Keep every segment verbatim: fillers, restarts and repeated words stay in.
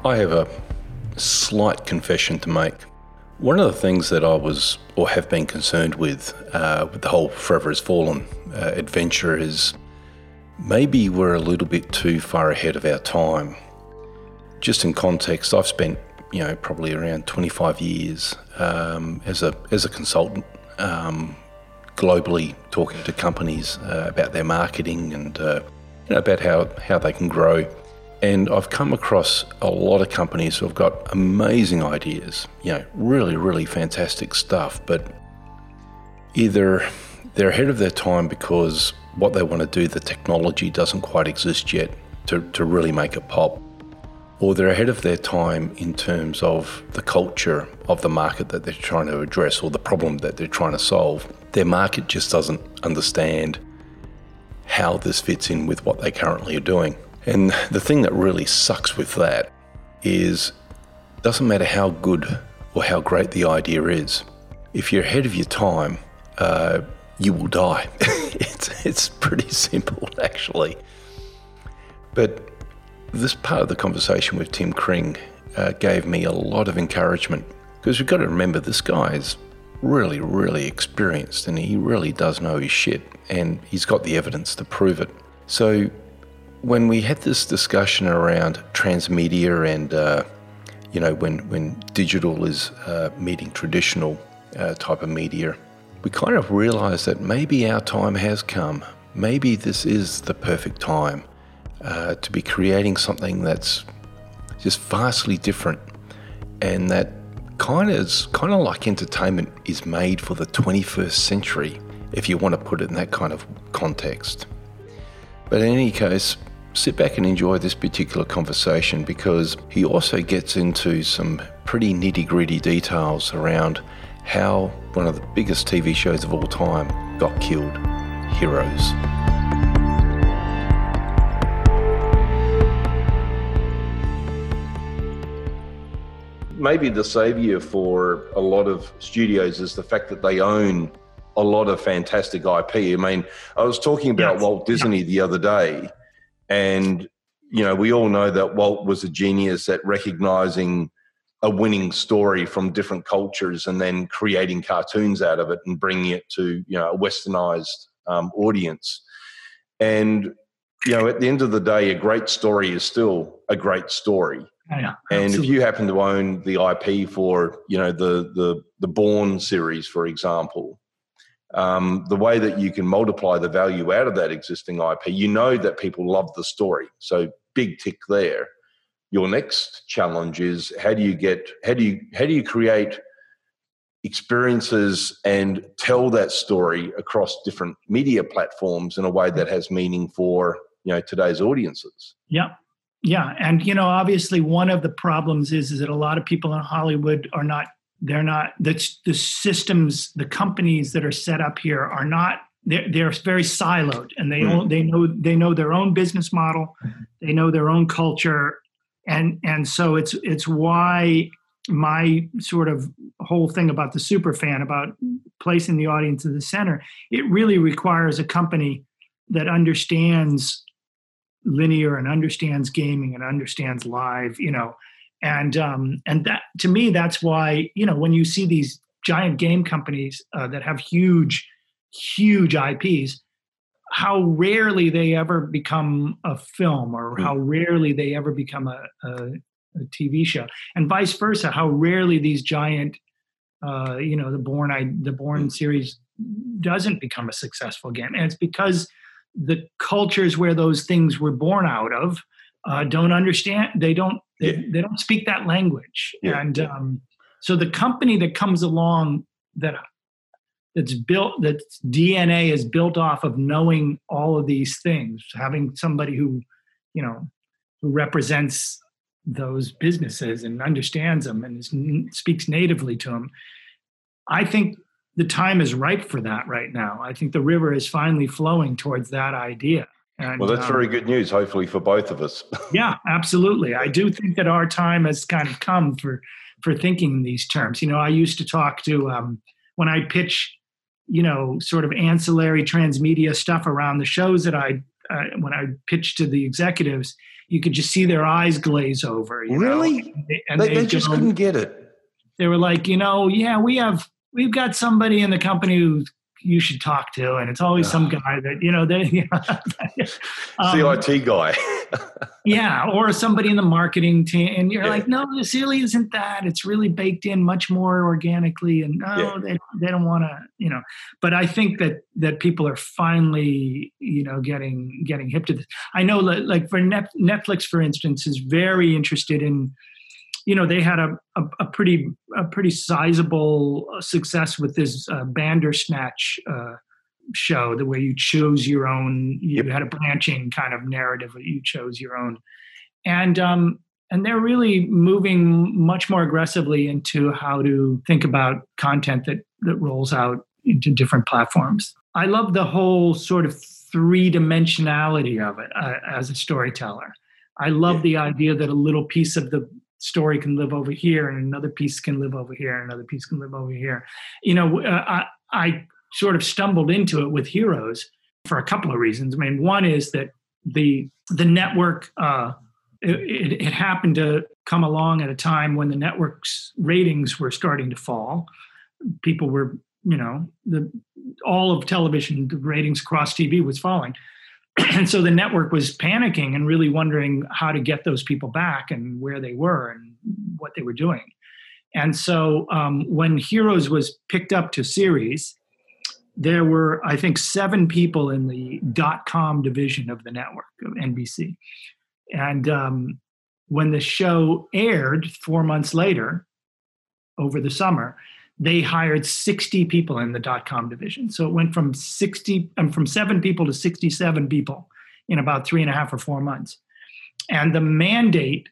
I have a slight confession to make. One of the things that I was or have been concerned with uh, with the whole Forever Has Fallen uh, adventure is maybe we're a little bit too far ahead of our time. Just in context, I've spent you know probably around twenty-five years um, as a as a consultant um, globally, talking to companies uh, about their marketing and uh, you know, about how how they can grow. And I've come across a lot of companies who've got amazing ideas, you know, really, really fantastic stuff, but either they're ahead of their time because what they want to do, the technology doesn't quite exist yet to, to really make it pop, or they're ahead of their time in terms of the culture of the market that they're trying to address or the problem that they're trying to solve. Their market just doesn't understand how this fits in with what they currently are doing. And the thing that really sucks with that is it doesn't matter how good or how great the idea is. If you're ahead of your time, uh, you will die. it's, it's pretty simple, actually. But this part of the conversation with Tim Kring uh, gave me a lot of encouragement, because you've got to remember this guy is really, really experienced and he really does know his shit, and he's got the evidence to prove it. So when we had this discussion around transmedia and, uh, you know, when, when digital is uh, meeting traditional uh, type of media, we kind of realised that maybe our time has come. Maybe this is the perfect time uh, to be creating something that's just vastly different, and that kind of is kind of like entertainment is made for the twenty-first century, if you want to put it in that kind of context. But in any case, sit back and enjoy this particular conversation, because he also gets into some pretty nitty-gritty details around how one of the biggest T V shows of all time got killed, Heroes. Maybe the savior for a lot of studios is the fact that they own a lot of fantastic I P. I mean, I was talking about yes. Walt Disney yeah. the other day, and, you know, we all know that Walt was a genius at recognizing a winning story from different cultures and then creating cartoons out of it and bringing it to, you know, a westernized um, audience. And, you know, at the end of the day, a great story is still a great story. Yeah, and absolutely. If you happen to own the I P for, you know, the the the Bourne series, for example, Um, the way that you can multiply the value out of that existing I P, you know that people love the story. So big tick there. Your next challenge is how do you get, how do you, how do you create experiences and tell that story across different media platforms in a way that has meaning for, you know, today's audiences? Yeah. Yeah. And, you know, obviously one of the problems is, is that a lot of people in Hollywood are not They're not, the, the systems, the companies that are set up here are not, they're, they're very siloed, and they, mm. they know, they know their own business model. They know their own culture. And, and so it's, it's why my sort of whole thing about the super fan, about placing the audience in the center, it really requires a company that understands linear and understands gaming and understands live, you know. And um, and that, to me, that's why, you know, when you see these giant game companies uh, that have huge, huge I Ps, how rarely they ever become a film, or how rarely they ever become a, a, a T V show, and vice versa. How rarely these giant, uh, you know, the Bourne, I, the Bourne series doesn't become a successful game, and it's because the cultures where those things were born out of uh, don't understand. They don't. They, yeah. they don't speak that language. Yeah. And um, so the company that comes along that that's built, that D N A is built off of knowing all of these things, having somebody who, you know, who represents those businesses and understands them and is, speaks natively to them. I think the time is ripe for that right now. I think the river is finally flowing towards that idea. And, well, that's um, very good news, hopefully, for both of us. Yeah, absolutely. I do think that our time has kind of come for, for thinking in these terms. You know, I used to talk to, um, when I pitch, you know, sort of ancillary transmedia stuff around the shows that I uh, when I pitched to the executives, you could just see their eyes glaze over. You Really? know? And they, and they, they, they just go, couldn't get it. They were like, you know, yeah, we have we've got somebody in the company who you should talk to, and it's always some guy that you know they you know, um, C I T guy. yeah, or somebody in the marketing team, and you're Yeah. like, no, this really isn't that. It's really baked in much more organically, and no, Yeah. they they don't want to, you know. But I think that that people are finally, you know, getting getting hip to this. I know, like for Net, Netflix, for instance, is very interested in. You know, they had a, a, a pretty a pretty sizable success with this uh, Bandersnatch uh, show, the way you chose your own. You Yep. had a branching kind of narrative where you chose your own, and um, and they're really moving much more aggressively into how to think about content that that rolls out into different platforms. I love the whole sort of three dimensionality of it uh, as a storyteller. I love Yeah. the idea that a little piece of the story can live over here and another piece can live over here and another piece can live over here. You know, uh, I, I sort of stumbled into it with Heroes for a couple of reasons. I mean, one is that the the network, uh, it, it, it happened to come along at a time when the network's ratings were starting to fall. People were, you know, the all of television, the ratings across T V was falling. And so the network was panicking and really wondering how to get those people back and where they were and what they were doing. And so um, when Heroes was picked up to series, there were, I think, seven people in the dot-com division of the network, of N B C. And um, when the show aired four months later, over the summer, they hired sixty people in the dot-com division. So it went from sixty, um, from seven people to sixty-seven people in about three and a half or four months. And the mandate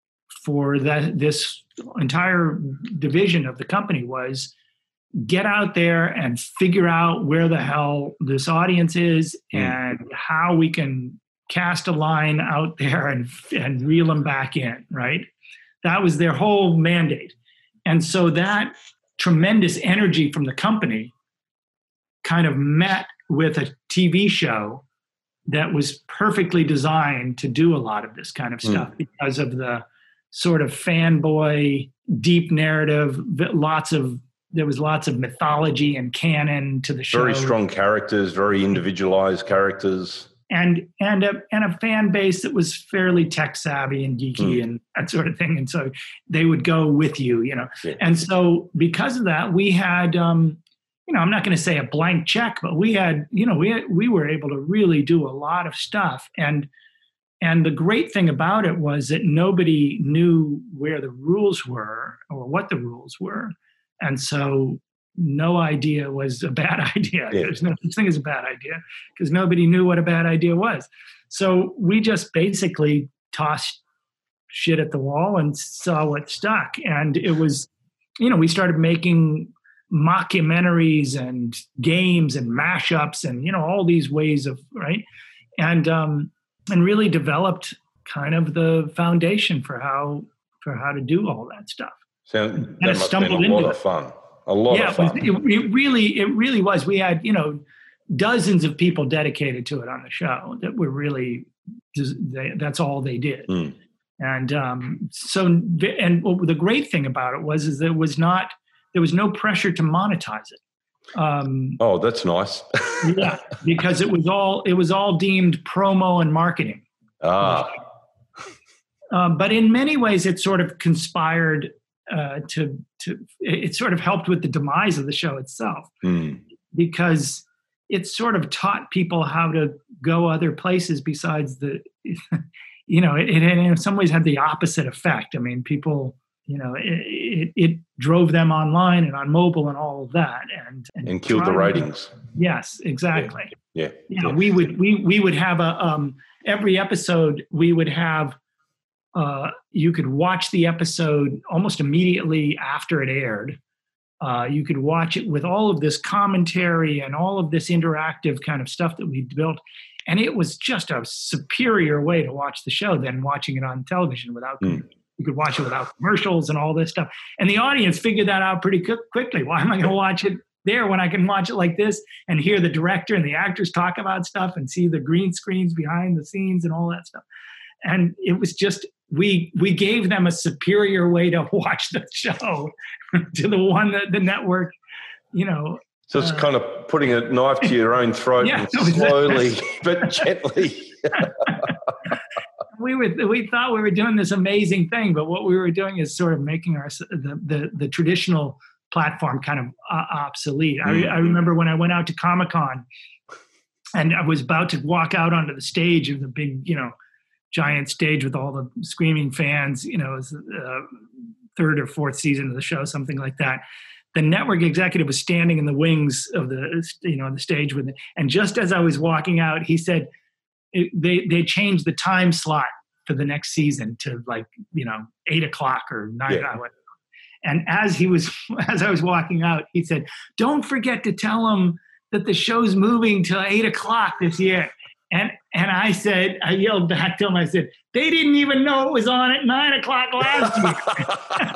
for that this entire division of the company was get out there and figure out where the hell this audience is mm. and how we can cast a line out there and and reel them back in, right? That was their whole mandate. And so that tremendous energy from the company kind of met with a T V show that was perfectly designed to do a lot of this kind of stuff mm. because of the sort of fanboy, deep narrative, lots of, there was lots of mythology and canon to the show. Very strong characters, very individualized characters. And and a and a fan base that was fairly tech savvy and geeky mm. and that sort of thing, and so they would go with you, you know. Yeah. And so because of that, we had, um, you know, I'm not going to say a blank check, but we had, you know, we had, we were able to really do a lot of stuff. And and the great thing about it was that nobody knew where the rules were or what the rules were, and so no idea was a bad idea. Yeah. There's no such thing as a bad idea because nobody knew what a bad idea was. So we just basically tossed shit at the wall and saw what stuck. And it was, you know, we started making mockumentaries and games and mashups and, you know, all these ways of, right. And, um, and really developed kind of the foundation for how, for how to do all that stuff. So that must have been a lot of fun. A lot yeah, of fun. It, it really, it really was. We had, you know, dozens of people dedicated to it on the show that were really, they, that's all they did. Mm. And um, so, and the great thing about it was, is there was not, there was no pressure to monetize it. Um, oh, that's nice. yeah, because it was all, it was all deemed promo and marketing. Ah. Um, but in many ways, it sort of conspired Uh, to to it sort of helped with the demise of the show itself mm. because it sort of taught people how to go other places besides the, you know, it, it in some ways had the opposite effect. I mean, people, you know, it, it, it drove them online and on mobile and all of that, and and, and killed the ratings. Yes, exactly. Yeah, yeah. yeah. We would we we would have a um, every episode we would have. Uh, you could watch the episode almost immediately after it aired. Uh, you could watch it with all of this commentary and all of this interactive kind of stuff that we built. And it was just a superior way to watch the show than watching it on television without, mm. you could watch it without commercials and all this stuff. And the audience figured that out pretty quickly. Why am I going to watch it there when I can watch it like this and hear the director and the actors talk about stuff and see the green screens behind the scenes and all that stuff. And it was just, we we gave them a superior way to watch the show to the one that the network, you know. So it's uh, kind of putting a knife to your own throat yeah, and slowly but gently. we were we thought we were doing this amazing thing, but what we were doing is sort of making our the the, the traditional platform kind of uh, obsolete. Mm. I, I remember when I went out to Comic-Con and I was about to walk out onto the stage of the big, you know, giant stage with all the screaming fans, you know, it was uh, third or fourth season of the show, something like that. The network executive was standing in the wings of the, you know, the stage with it. And just as I was walking out, he said it, they they changed the time slot for the next season to like, you know, eight o'clock or nine. Yeah. Hours. And as he was, as I was walking out, he said, "Don't forget to tell them that the show's moving till eight o'clock this year." And and I said, I yelled back to him, I said, "They didn't even know it was on at nine o'clock last year."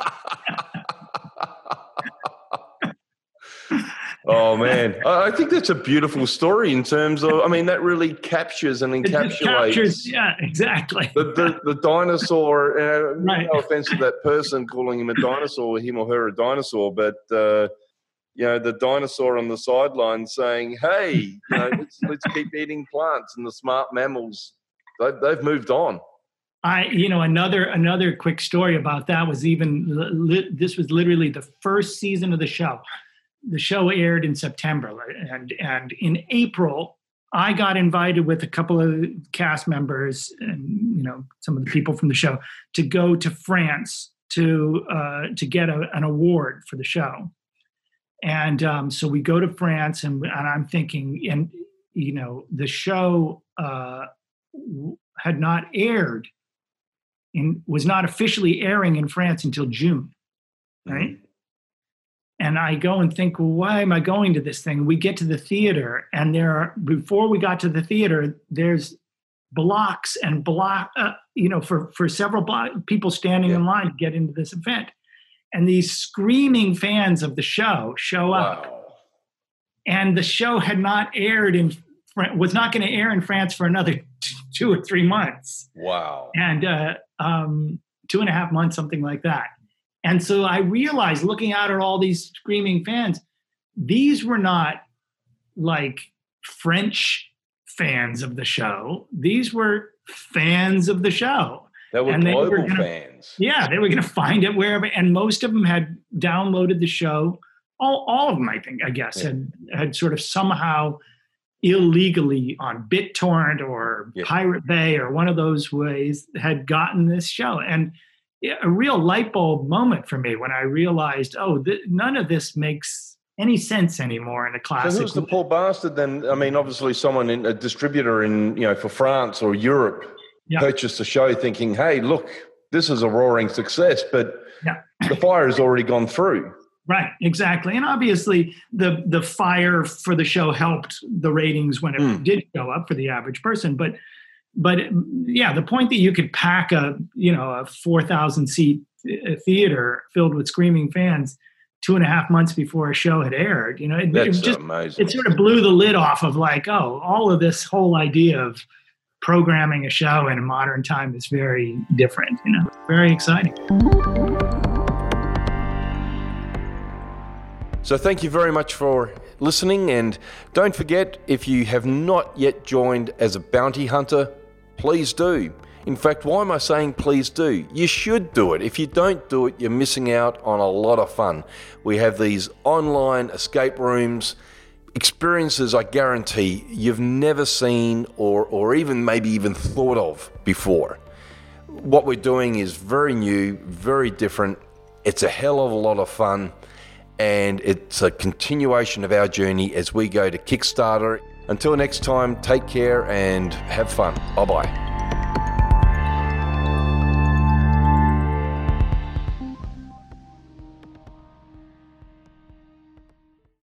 Oh, man. I think that's a beautiful story in terms of, I mean, that really captures and encapsulates. Captures, yeah, exactly. The, the, the dinosaur, uh, right. No offense to that person calling him a dinosaur, him or her a dinosaur, but, uh, you know, the dinosaur on the sideline saying, "Hey, you know, let's, let's keep eating plants," and the smart mammals, they, they've moved on. I, you know, another another quick story about that was even, li- this was literally the first season of the show. The show aired in September, and and in April, I got invited with a couple of cast members and, you know, some of the people from the show to go to France to uh, to get a, an award for the show. And um, so we go to France, and, and I'm thinking, and you know, the show uh, had not aired, in was not officially airing in France until June, right? Mm-hmm. And I go and think, well, why am I going to this thing? We get to the theater, and there are, before we got to the theater, there's blocks and block, uh, you know, for, for several block, people standing yeah. in line to get into this event. And these screaming fans of the show show up. Wow. And the show had not aired in, was not going to air in France for another t- two or three months. Wow. And uh, um, two and a half months, something like that. And so I realized, looking out at all these screaming fans, these were not like French fans of the show. These were fans of the show. That were and global they were gonna, fans. Yeah, they were going to find it wherever. And most of them had downloaded the show. All, all of them, I think, I guess, yeah. had, had sort of somehow illegally on BitTorrent or yeah. Pirate Bay or one of those ways had gotten this show. And a real light bulb moment for me when I realized, oh, th- none of this makes any sense anymore in a classic. So who's the poor bastard then? I mean, obviously someone in a distributor in, you know, for France or Europe yeah. purchased the show thinking, hey, look, this is a roaring success, but yeah. the fire has already gone through. Right, exactly. And obviously the the fire for the show helped the ratings when it mm. did go up for the average person, but But yeah, the point that you could pack a, you know, a four thousand seat theater filled with screaming fans two and a half months before a show had aired, you know, it, That's it just, amazing. It sort of blew the lid off of like, oh, all of this whole idea of programming a show in a modern time is very different, you know, very exciting. So thank you very much for listening, and don't forget, if you have not yet joined as a bounty hunter, please do. In fact, why am I saying please do? You should do it. If you don't do it, you're missing out on a lot of fun. We have these online escape rooms, experiences I guarantee you've never seen or, or even maybe even thought of before. What we're doing is very new, very different. It's a hell of a lot of fun, and it's a continuation of our journey as we go to Kickstarter. Until next time, take care and have fun. Bye-bye.